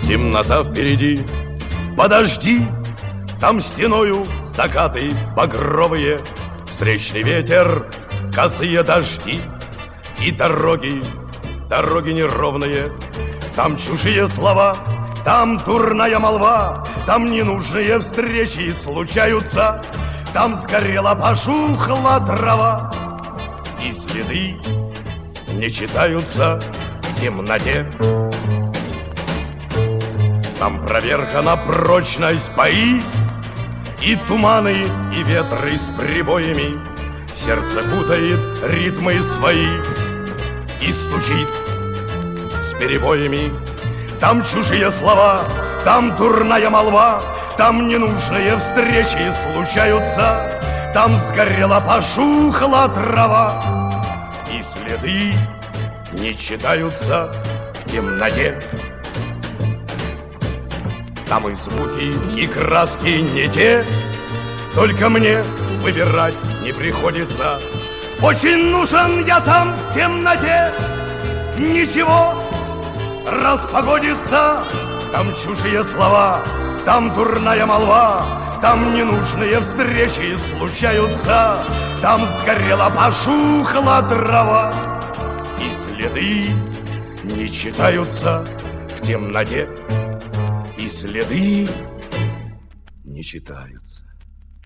темнота впереди. Подожди, там стеною закаты багровые, встречный ветер, косые дожди. И дороги неровные, там чужие слова, там дурная молва, там ненужные встречи случаются, там сгорела, пожухла трава, и следы не читаются в темноте. Там проверка на прочность бои, и туманы, и ветры с прибоями. Сердце путает ритмы свои и стучит с перебоями. Там чужие слова, там дурная молва, там ненужные встречи случаются, там сгорела, пожухла трава, и следы не читаются в темноте. Там и звуки, и краски не те, только мне выбирать не приходится. Очень нужен я там в темноте, ничего, распогодится. Там чужие слова, там дурная молва, там ненужные встречи случаются, там сгорела, пожухла трава, и следы не читаются в темноте. И следы не читаются.